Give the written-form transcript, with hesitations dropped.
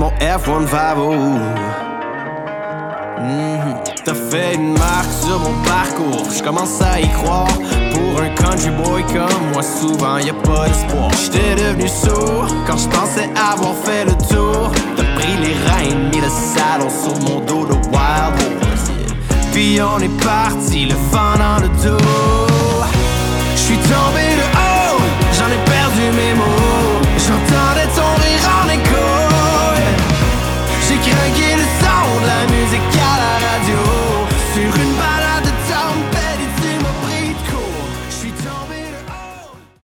mon F1 Favo. T'as fait une marque sur mon parcours, je commence à y croire. Pour un country boy comme moi, souvent y'a pas d'espoir. J'étais devenu sourd quand je pensais avoir fait le tour. T'as pris les rênes, mis le saddle sur mon dos de Wild Horse. Puis on est parti, le vent